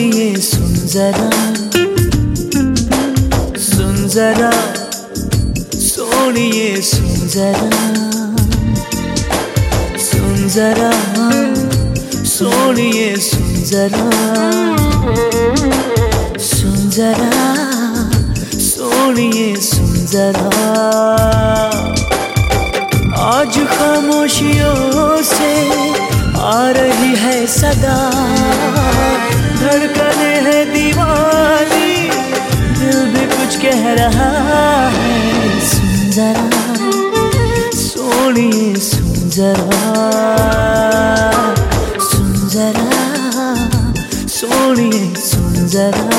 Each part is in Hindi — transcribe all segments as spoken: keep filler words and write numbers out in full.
सोनिए सुन जरा, सुन जरा सोनिए सुन जरा, सुन जरा सोनिए सुन जरा, सुन जरा सोनिए सुन जरा। आज खामोशियों से आ रही है सदा, धड़कने है दीवानी, दिल भी कुछ कह रहा है। सुन जरा सोनिए सुन जरा, सुन जरा सोनिए सुन जरा।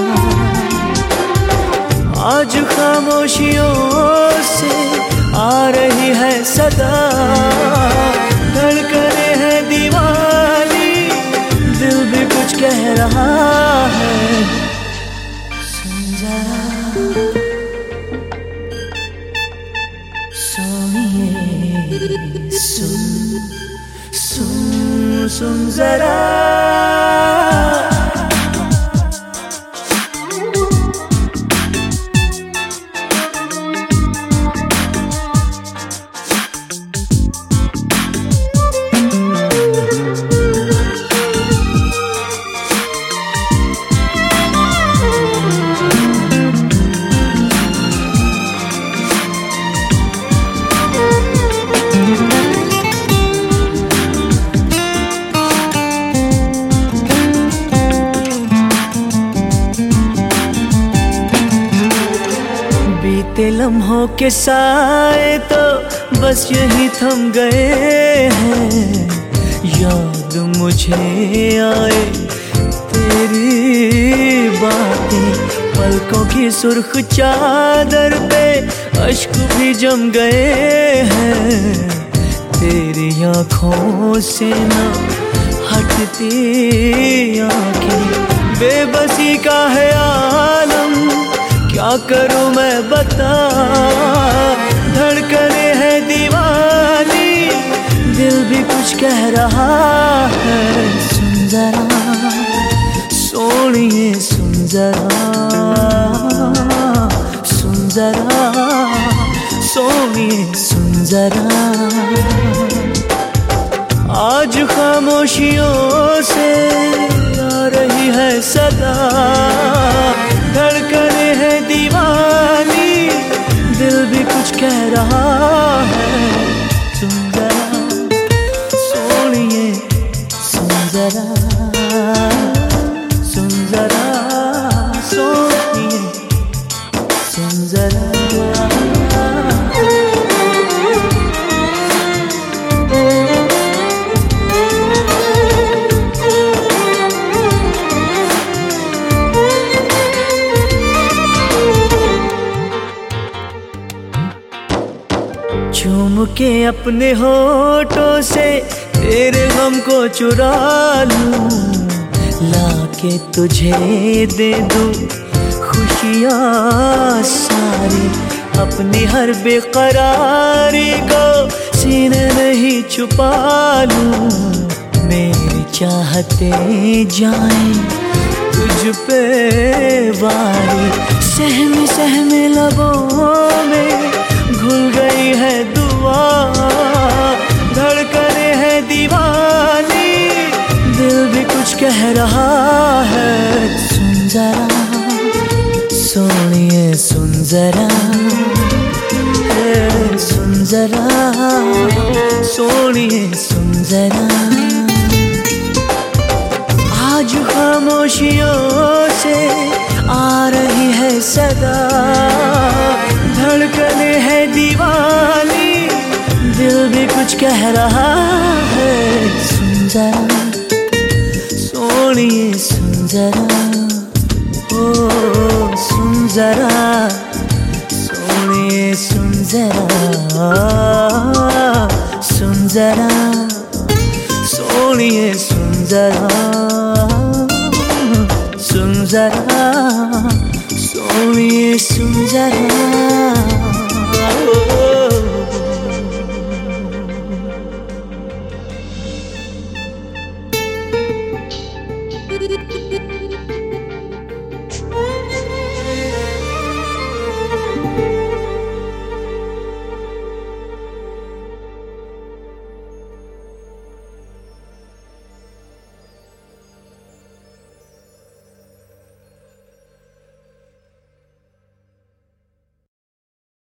आज खामोशियों से आ रही है सदा, धड़कने है दीवानी, दिल भी कुछ कह रहा है। सुन जरा सोनिए सुन, सुन सुन जरा। बीते लम्हों के साए तो बस यही थम गए हैं, याद मुझे आए तेरी बातें, पलकों की सुर्ख चादर पे अश्क भी जम गए हैं। तेरी आँखों से ना हटती आँखें, बेबसी का है आलम, क्या करूं मैं बता। धड़कने है दीवानी, दिल भी कुछ कह रहा है। सुन जरा सोनिए सुन जरा, सुन जरा सोनिए सुन जरा। आज खामोशियों से आ रही है सदा, धड़कने है दीवानी, दिल भी कुछ कह रहा है। सुन जरा सोनिए सुन जरा, सुन जरा सोनिए सुन जरा। चूम के अपने होठों से तेरे गम को चुरा लूं, लाके तुझे दे दूं खुशियाँ सारी, अपनी हर बेकरारी को सीने में ही छुपा लूं। मेरी चाहते जाएं तुझ पे वारी, सहमे सहमे लबों में घुल गई है दुआ। धड़कने है दीवानी, दिल भी कुछ कह रहा है। सुन जरा सोनिए सुन जरा, सुन जरा सोनिए सुन जरा। आज खामोशियों से आ रही है सदा, धड़कने है दीवानी, दिल भी कुछ कह रहा है। सुन जरा सोनिए सुन जरा, ओ सुन जरा सोनिए सुन जरा, सुन जरा सोनिए सुन जरा, सुन जरा सोनिए सुन जरा। Thank you. है।